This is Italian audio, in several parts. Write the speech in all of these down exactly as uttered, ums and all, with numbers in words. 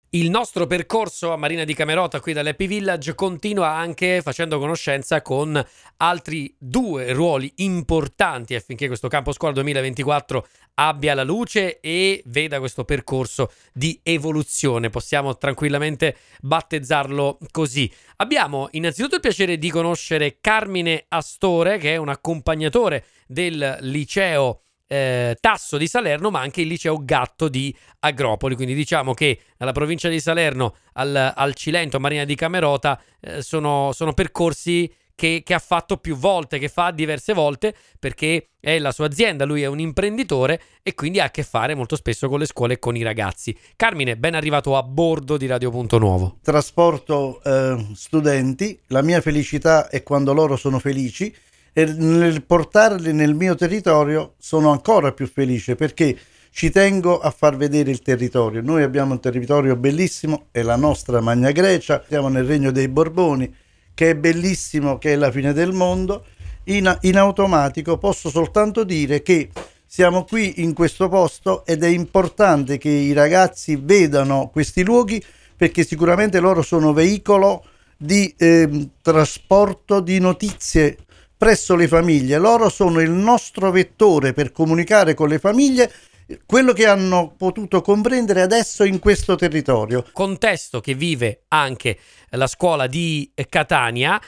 Il nostro percorso a Marina di Camerota qui dall'Happy Village continua anche facendo conoscenza con altri due ruoli importanti affinché questo campo scuola duemilaventiquattro abbia la luce e veda questo percorso di evoluzione. Possiamo tranquillamente battezzarlo così. Abbiamo innanzitutto il piacere di conoscere Carmine Astore, che è un accompagnatore del liceo Eh, Tasso di Salerno, ma anche il liceo Gatto di Agropoli. Quindi diciamo che dalla provincia di Salerno al, al Cilento, a Marina di Camerota, eh, sono, sono percorsi che, che ha fatto più volte, che fa diverse volte, perché è la sua azienda, lui è un imprenditore e quindi ha a che fare molto spesso con le scuole e con i ragazzi. Carmine, ben arrivato a bordo di Radio Punto Nuovo. Trasporto eh, studenti, la mia felicità è quando loro sono felici, e nel portarli nel mio territorio sono ancora più felice, perché ci tengo a far vedere il territorio. Noi abbiamo un territorio bellissimo, è la nostra Magna Grecia, siamo nel regno dei Borboni, che è bellissimo, che è la fine del mondo. In, in automatico posso soltanto dire che siamo qui in questo posto ed è importante che i ragazzi vedano questi luoghi, perché sicuramente loro sono veicolo di eh, trasporto di notizie presso le famiglie. Loro sono il nostro vettore per comunicare con le famiglie quello che hanno potuto comprendere adesso in questo territorio. Contesto che vive anche la scuola di Catania,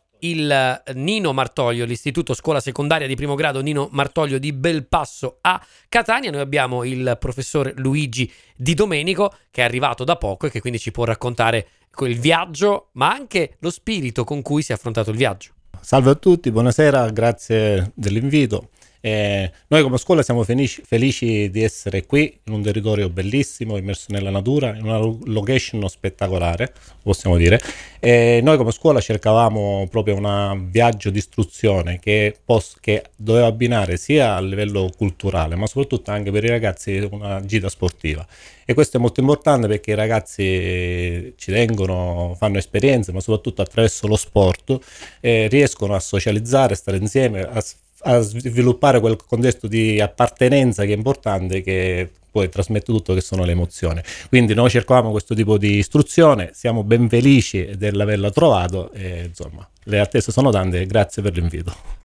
il Nino Martoglio, l'istituto scuola secondaria di primo grado Nino Martoglio di Belpasso a Catania. Noi abbiamo il professor Luigi Di Domenico, che è arrivato da poco e che quindi ci può raccontare il viaggio, ma anche lo spirito con cui si è affrontato il viaggio. Salve a tutti, buonasera, grazie dell'invito. Eh, noi come scuola siamo felici, felici di essere qui in un territorio bellissimo, immerso nella natura, in una location spettacolare, possiamo dire. E noi come scuola cercavamo proprio un viaggio di istruzione che, pos- che doveva abbinare sia a livello culturale, ma soprattutto anche per i ragazzi una gita sportiva. E questo è molto importante perché i ragazzi ci tengono, fanno esperienze, ma soprattutto attraverso lo sport eh, riescono a socializzare, a stare insieme, a a sviluppare quel contesto di appartenenza che è importante, che poi trasmette tutto, che sono le emozioni. Quindi noi cercavamo questo tipo di istruzione, siamo ben felici dell'averla trovato e insomma le attese sono tante. Grazie per l'invito.